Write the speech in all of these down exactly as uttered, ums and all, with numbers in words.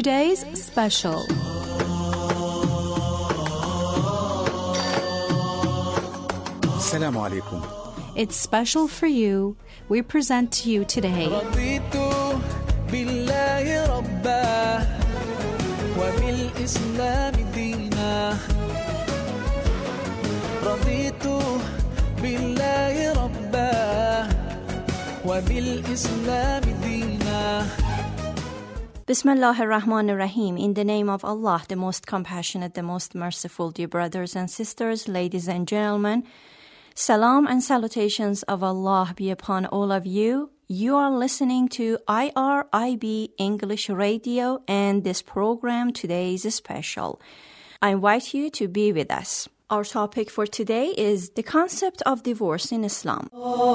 Today's special. Assalamu alaikum. It's special for you. We present to you today Bismillah ar-Rahman ar-Rahim. In the name of Allah, the most compassionate, the most merciful, dear brothers and sisters, ladies and gentlemen, salam and salutations of Allah be upon all of you. You are listening to I R I B English Radio, and this program today is special. I invite you to be with us. Our topic for today is the concept of divorce in Islam.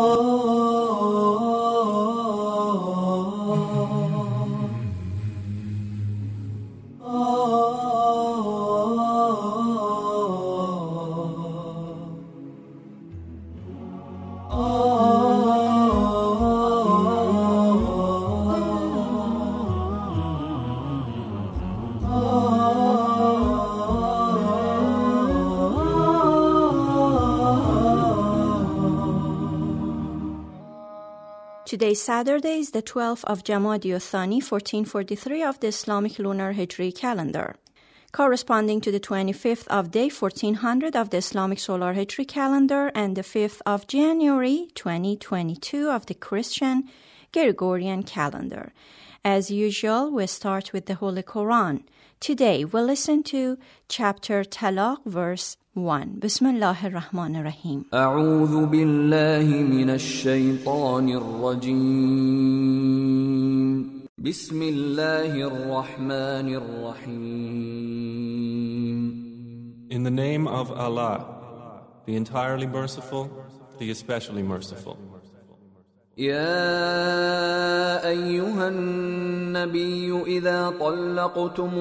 Today, Saturday, is the twelfth of Jamadi Thani, fourteen forty-three of the Islamic lunar Hijri calendar, corresponding to the twenty-fifth of day fourteen hundred of the Islamic solar Hijri calendar and the fifth of January twenty twenty-two of the Christian Gregorian calendar. As usual, we start with the Holy Quran. Today, we'll listen to chapter Talaq, verse one. Bismillah ar-Rahman ar-Rahim. أعوذ بالله من الشيطان الرجيم. بسم الله الرحمن الرحيم. In the name of Allah, the entirely merciful, the especially merciful. يا أيها النبي إذا طلقتم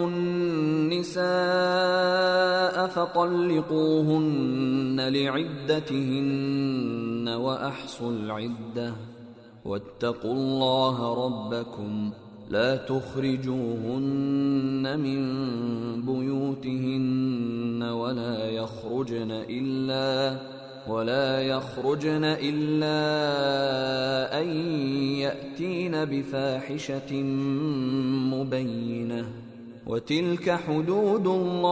النساء فطلقوهن لعدتهن وأحصوا العدة واتقوا الله ربكم لا تخرجوهن من بيوتهن ولا يخرجن إلا ولا يخرجن إلا أن يأتين بفاحشة مبينة وتلك حدود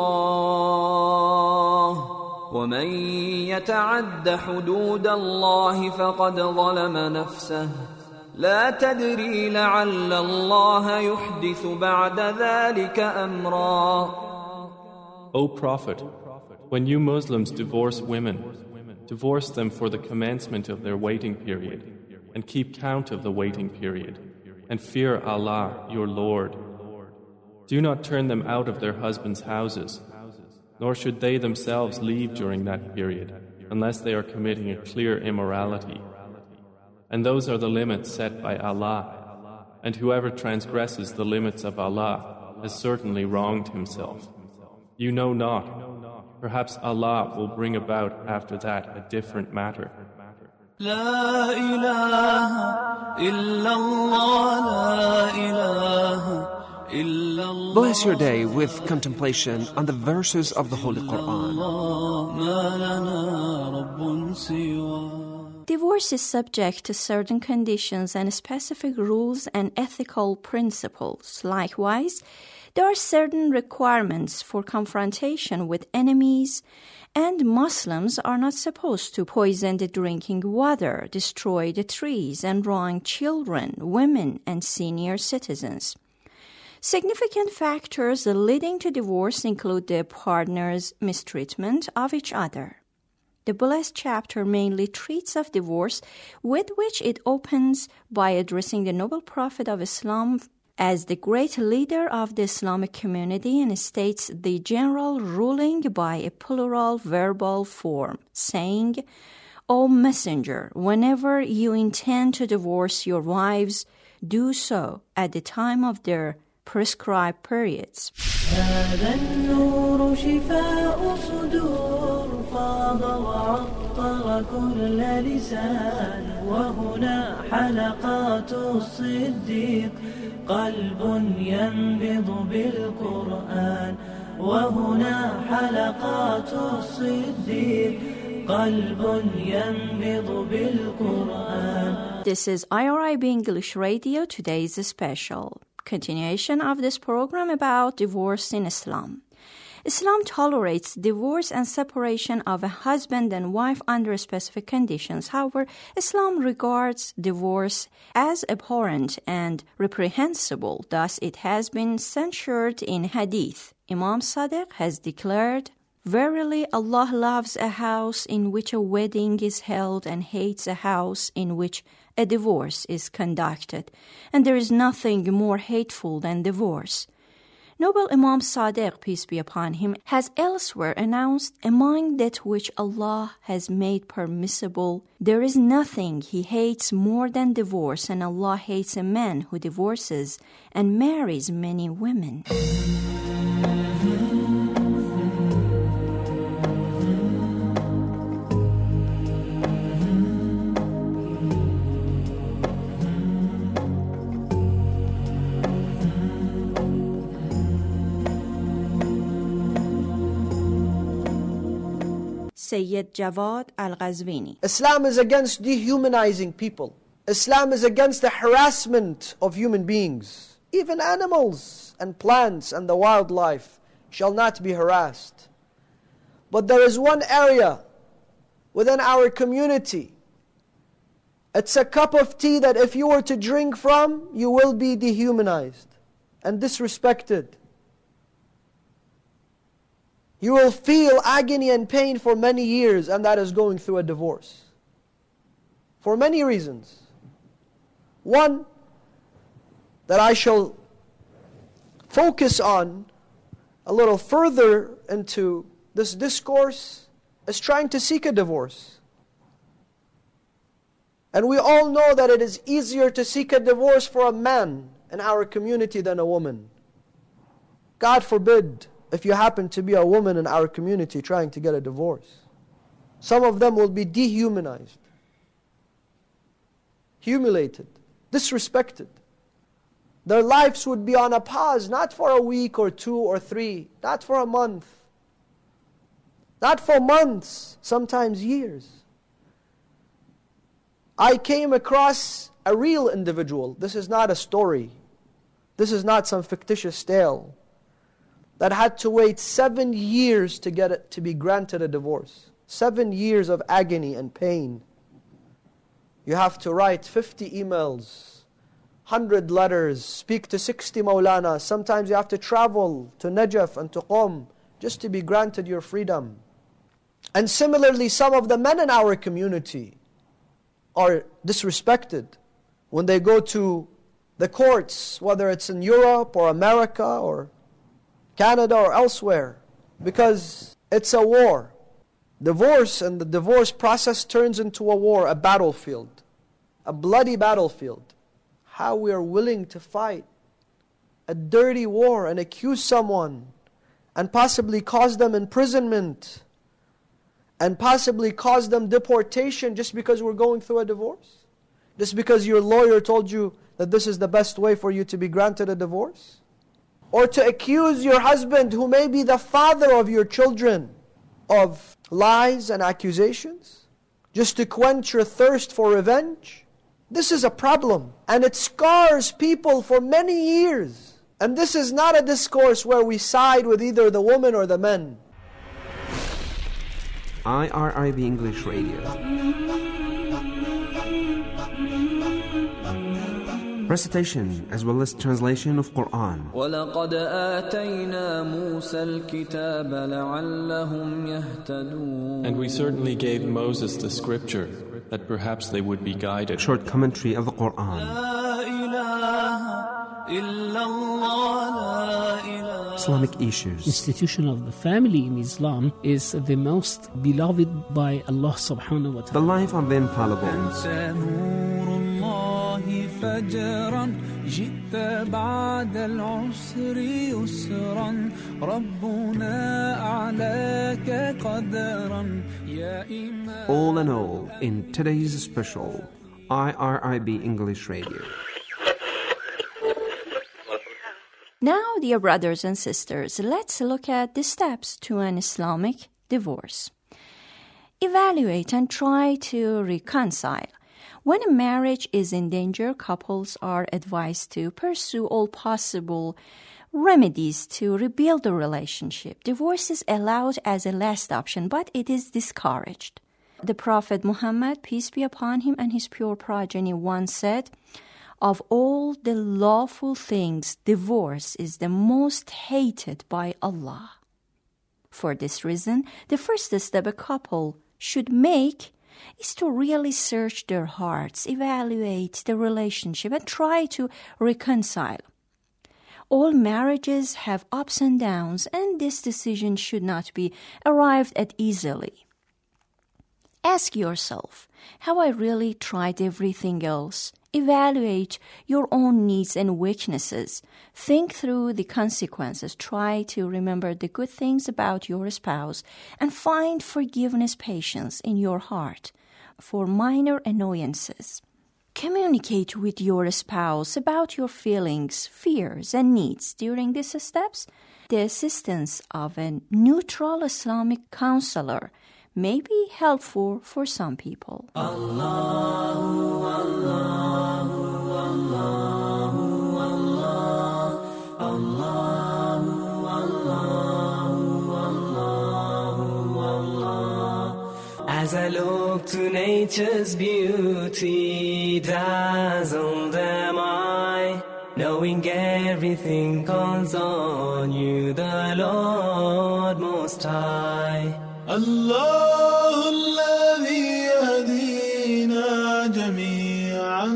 الله ومن يتعد حدود الله فقد ظلم نفسه لا تدري لعل الله يحدث بعد ذلك أمرا. O Prophet, when you Muslims divorce women, divorce them for the commencement of their waiting period, and keep count of the waiting period, and fear Allah, your Lord. Do not turn them out of their husbands' houses, nor should they themselves leave during that period, unless they are committing a clear immorality. And those are the limits set by Allah, and whoever transgresses the limits of Allah has certainly wronged himself. You know not. Perhaps Allah will bring about after that a different matter. La ilaha illallah, la ilaha illallah. Bless your day with contemplation on the verses of the Holy Quran. Divorce is subject to certain conditions and specific rules and ethical principles. Likewise, there are certain requirements for confrontation with enemies, and Muslims are not supposed to poison the drinking water, destroy the trees, and wrong children, women, and senior citizens. Significant factors leading to divorce include the partner's mistreatment of each other. The blessed chapter mainly treats of divorce, with which it opens by addressing the noble Prophet of Islam as the great leader of the Islamic community, and states the general ruling by a plural verbal form, saying, O Messenger, whenever you intend to divorce your wives, do so at the time of their prescribed periods. فاض وعطر كل لسان وهنا حلقات الصديق قلب ينبض بالقرآن وهنا حلقات الصديق قلب ينبض بالقرآن. This is I R I B English Radio, today's special continuation of this program about divorce in Islam. Islam tolerates divorce and separation of a husband and wife under specific conditions. However, Islam regards divorce as abhorrent and reprehensible. Thus, it has been censured in Hadith. Imam Sadiq has declared, "Verily, Allah loves a house in which a wedding is held and hates a house in which a divorce is conducted. And there is nothing more hateful than divorce." Noble Imam Sadiq, peace be upon him, has elsewhere announced, "Among that which Allah has made permissible, there is nothing He hates more than divorce, and Allah hates a man who divorces and marries many women." Sayyid Jawad Al-Ghazvini. Islam is against dehumanizing people. Islam is against the harassment of human beings. Even animals and plants and the wildlife shall not be harassed. But there is one area within our community. It's a cup of tea that if you were to drink from, you will be dehumanized and disrespected. You will feel agony and pain for many years, and that is going through a divorce. For many reasons. One, that I shall focus on a little further into this discourse, is trying to seek a divorce. And we all know that it is easier to seek a divorce for a man in our community than a woman. God forbid, if you happen to be a woman in our community trying to get a divorce. Some of them will be dehumanized, humiliated, disrespected. Their lives would be on a pause, not for a week or two or three, not for a month, not for months, sometimes years. I came across a real individual. This is not a story. This is not some fictitious tale. That had to wait seven years to get it, to be granted a divorce. Seven years of agony and pain. You have to write fifty emails, one hundred letters, speak to sixty Maulanas. Sometimes you have to travel to Najaf and to Qom just to be granted your freedom. And similarly, some of the men in our community are disrespected when they go to the courts, whether it's in Europe or America or Canada or elsewhere, because it's a war. Divorce and the divorce process turns into a war, a battlefield, a bloody battlefield. How we are willing to fight a dirty war and accuse someone and possibly cause them imprisonment and possibly cause them deportation just because we're going through a divorce? Just because your lawyer told you that this is the best way for you to be granted a divorce? Or to accuse your husband, who may be the father of your children, of lies and accusations, just to quench your thirst for revenge? This is a problem, and it scars people for many years. And this is not a discourse where we side with either the woman or the men. I R I B English Radio. Recitation as well as translation of Quran. وَلَقَدْ آتَيْنَا مُوسَى الْكِتَابَ لَعَلَّهُمْ يَهْتَدُونَ. And we certainly gave Moses the scripture, that perhaps they would be guided. Short commentary of the Quran. Islamic issues. Institution of the family in Islam is the most beloved by Allah subhanahu wa ta'ala. The life of the infallibles. فجرا جئت بعد العسر يسرا ربنا أعلاك قدرا يا إمام. All in all, in today's special I R I B English Radio. Now, dear brothers and sisters, let's look at the steps to an Islamic divorce. Evaluate and try to reconcile. When a marriage is in danger, couples are advised to pursue all possible remedies to rebuild the relationship. Divorce is allowed as a last option, but it is discouraged. The Prophet Muhammad, peace be upon him, and his pure progeny once said, "Of all the lawful things, divorce is the most hated by Allah." For this reason, the first step a couple should make is to really search their hearts, evaluate the relationship, and try to reconcile. All marriages have ups and downs, and this decision should not be arrived at easily. Ask yourself, have I really tried everything else? Evaluate your own needs and weaknesses. Think through the consequences. Try to remember the good things about your spouse and find forgiveness, patience in your heart for minor annoyances. Communicate with your spouse about your feelings, fears, and needs during these steps. The assistance of a neutral Islamic counselor may be helpful for some people. Allahu, Allahu, Allahu, Allah, Allahu, Allahu, Allahu, Allah. As I look to nature's beauty, dazzled am I, knowing everything calls on you, the Lord Most High. الله الذي يهدينا جميعا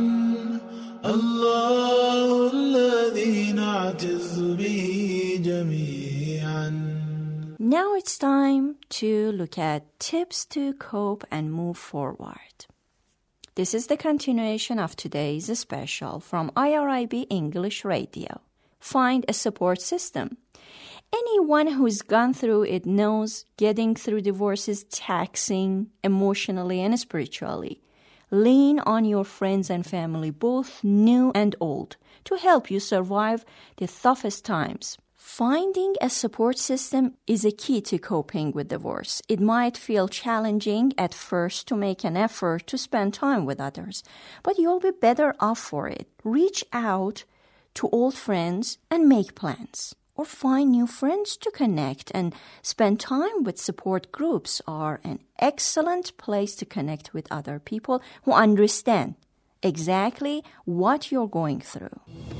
الله الذي نعتز به جميعا. Now it's time to look at tips to cope and move forward. This is the continuation of today's special from I R I B English Radio. Find a support system. Anyone who's gone through it knows getting through divorce is taxing emotionally and spiritually. Lean on your friends and family, both new and old, to help you survive the toughest times. Finding a support system is a key to coping with divorce. It might feel challenging at first to make an effort to spend time with others, but you'll be better off for it. Reach out to old friends and make plans. Or find new friends to connect, and spend time with support groups are an excellent place to connect with other people who understand exactly what you're going through.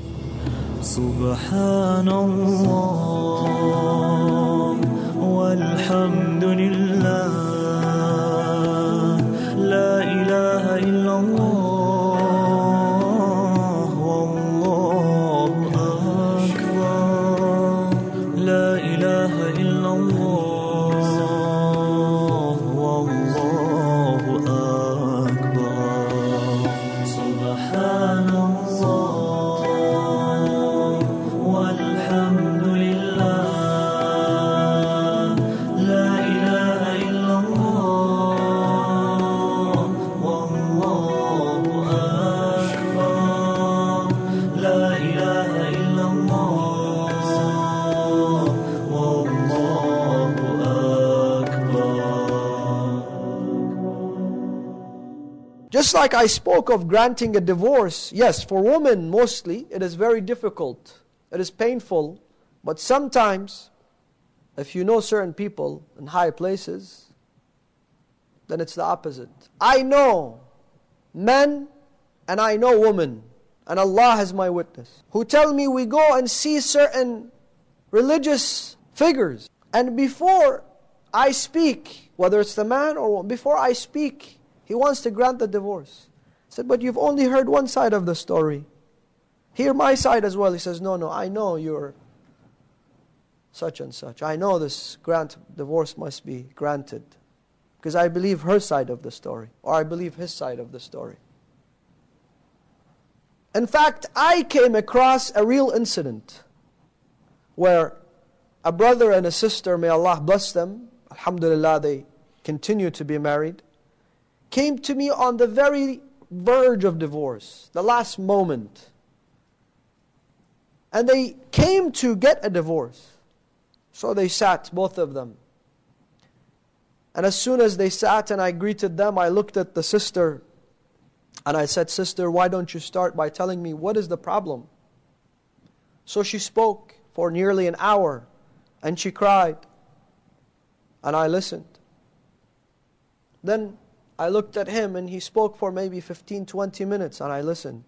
Subhanallah walhamdulillah la ilaha illallah. Just like I spoke of granting a divorce, yes, for women mostly, it is very difficult. It is painful. But sometimes, if you know certain people in high places, then it's the opposite. I know men and I know women, and Allah is my witness, who tell me we go and see certain religious figures, and before I speak, whether it's the man or woman, before I speak, he wants to grant the divorce. I said, but you've only heard one side of the story. Hear my side as well. He says, no, no, I know you're such and such. I know this grant divorce must be granted, because I believe her side of the story, or I believe his side of the story. In fact, I came across a real incident where a brother and a sister, may Allah bless them, alhamdulillah, they continue to be married, came to me on the very verge of divorce, the last moment. And they came to get a divorce. So they sat, both of them. And as soon as they sat and I greeted them, I looked at the sister and I said, "Sister, why don't you start by telling me what is the problem?" So she spoke for nearly an hour and she cried. And I listened. Then I looked at him and he spoke for maybe fifteen, twenty minutes and I listened.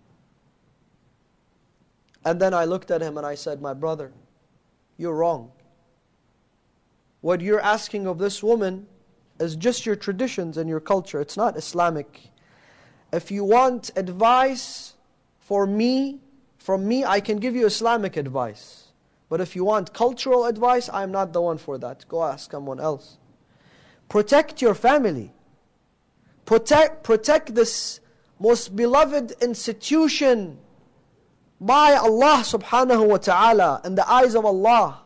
And then I looked at him and I said, "My brother, you're wrong. What you're asking of this woman is just your traditions and your culture. It's not Islamic. If you want advice for me, from me, I can give you Islamic advice. But if you want cultural advice, I'm not the one for that. Go ask someone else. Protect your family. Protect, protect this most beloved institution by Allah subhanahu wa ta'ala, in the eyes of Allah."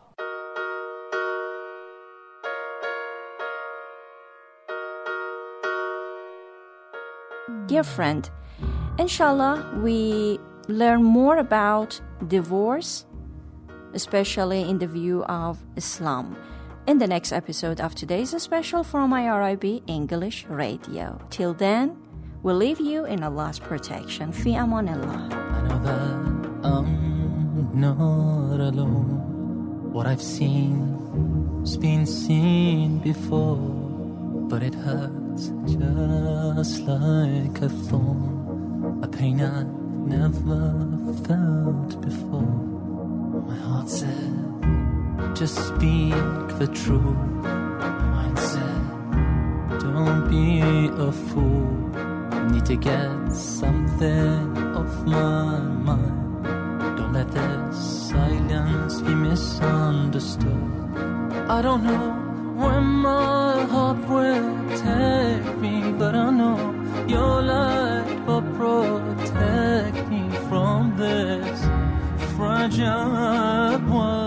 Dear friend, inshallah, we learn more about divorce, especially in the view of Islam, in the next episode of today's special from I R I B English Radio. Till then, we leave you in Allah's protection. Fi amanillah. I know that I'm not alone. What I've seen's been seen before, but it hurts just like a thorn, a pain I've never felt before. My heart said, just speak the truth. My mind said, don't be a fool. Need to get something off my mind. Don't let this silence be misunderstood. I don't know where my heart will take me, but I know your light will protect me from this fragile world.